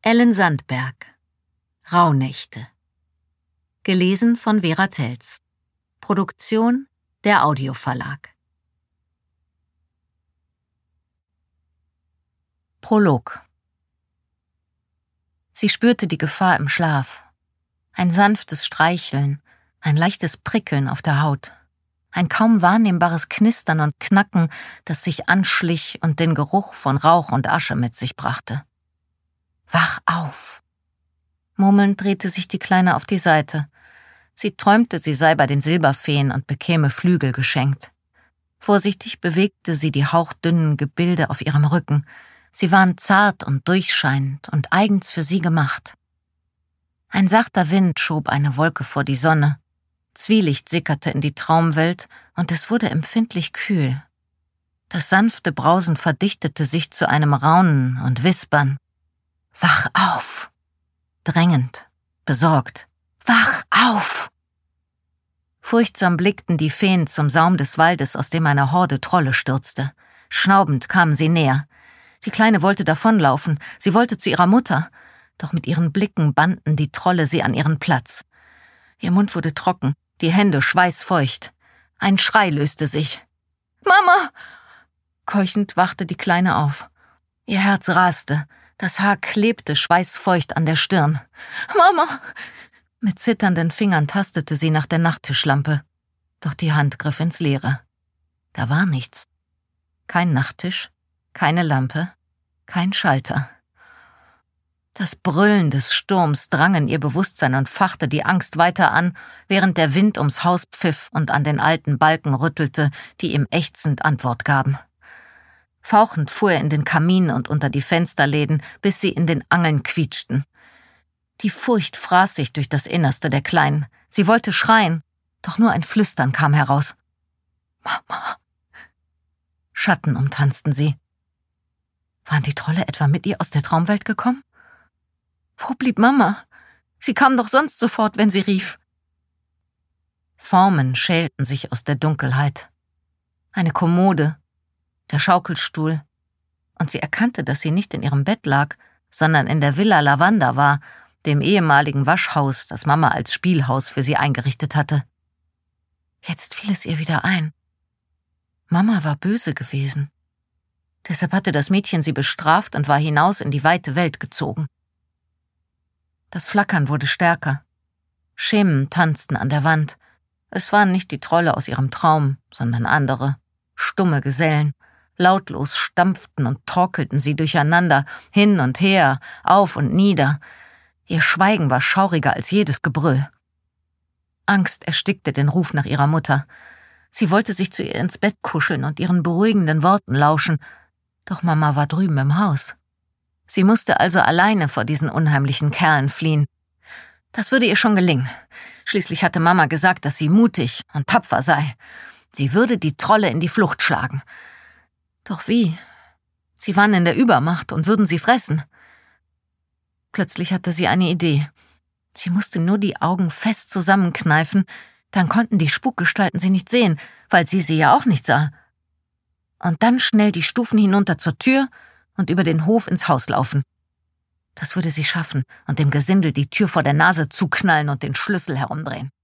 Ellen Sandberg. Rauhnächte. Gelesen von Vera Telz. Produktion der Audioverlag. Prolog. Sie spürte die Gefahr im Schlaf. Ein sanftes Streicheln, ein leichtes Prickeln auf der Haut. Ein kaum wahrnehmbares Knistern und Knacken, das sich anschlich und den Geruch von Rauch und Asche mit sich brachte. »Wach auf!« Murmelnd drehte sich die Kleine auf die Seite. Sie träumte, sie sei bei den Silberfeen und bekäme Flügel geschenkt. Vorsichtig bewegte sie die hauchdünnen Gebilde auf ihrem Rücken. Sie waren zart und durchscheinend und eigens für sie gemacht. Ein sachter Wind schob eine Wolke vor die Sonne. Zwielicht sickerte in die Traumwelt und es wurde empfindlich kühl. Das sanfte Brausen verdichtete sich zu einem Raunen und Wispern. »Wach auf!« Drängend, besorgt. »Wach auf!« Furchtsam blickten die Feen zum Saum des Waldes, aus dem eine Horde Trolle stürzte. Schnaubend kamen sie näher. Die Kleine wollte davonlaufen, sie wollte zu ihrer Mutter. Doch mit ihren Blicken banden die Trolle sie an ihren Platz. Ihr Mund wurde trocken, die Hände schweißfeucht. Ein Schrei löste sich. »Mama!« Keuchend wachte die Kleine auf. Ihr Herz raste, das Haar klebte schweißfeucht an der Stirn. »Mama!« Mit zitternden Fingern tastete sie nach der Nachttischlampe. Doch die Hand griff ins Leere. Da war nichts. Kein Nachttisch, keine Lampe, kein Schalter. Das Brüllen des Sturms drang in ihr Bewusstsein und fachte die Angst weiter an, während der Wind ums Haus pfiff und an den alten Balken rüttelte, die ihm ächzend Antwort gaben. Fauchend fuhr er in den Kamin und unter die Fensterläden, bis sie in den Angeln quietschten. Die Furcht fraß sich durch das Innerste der Kleinen. Sie wollte schreien, doch nur ein Flüstern kam heraus. »Mama!« Schatten umtanzten sie. Waren die Trolle etwa mit ihr aus der Traumwelt gekommen? Wo blieb Mama? Sie kam doch sonst sofort, wenn sie rief. Formen schälten sich aus der Dunkelheit. Eine Kommode, der Schaukelstuhl, und sie erkannte, dass sie nicht in ihrem Bett lag, sondern in der Villa Lavanda war, dem ehemaligen Waschhaus, das Mama als Spielhaus für sie eingerichtet hatte. Jetzt fiel es ihr wieder ein. Mama war böse gewesen. Deshalb hatte das Mädchen sie bestraft und war hinaus in die weite Welt gezogen. Das Flackern wurde stärker. Schemen tanzten an der Wand. Es waren nicht die Trolle aus ihrem Traum, sondern andere, stumme Gesellen. Lautlos stampften und torkelten sie durcheinander, hin und her, auf und nieder. Ihr Schweigen war schauriger als jedes Gebrüll. Angst erstickte den Ruf nach ihrer Mutter. Sie wollte sich zu ihr ins Bett kuscheln und ihren beruhigenden Worten lauschen, doch Mama war drüben im Haus. Sie musste also alleine vor diesen unheimlichen Kerlen fliehen. Das würde ihr schon gelingen. Schließlich hatte Mama gesagt, dass sie mutig und tapfer sei. Sie würde die Trolle in die Flucht schlagen. Doch wie? Sie waren in der Übermacht und würden sie fressen. Plötzlich hatte sie eine Idee. Sie musste nur die Augen fest zusammenkneifen, dann konnten die Spukgestalten sie nicht sehen, weil sie ja auch nicht sah. Und dann schnell die Stufen hinunter zur Tür und über den Hof ins Haus laufen. Das würde sie schaffen und dem Gesindel die Tür vor der Nase zuknallen und den Schlüssel herumdrehen.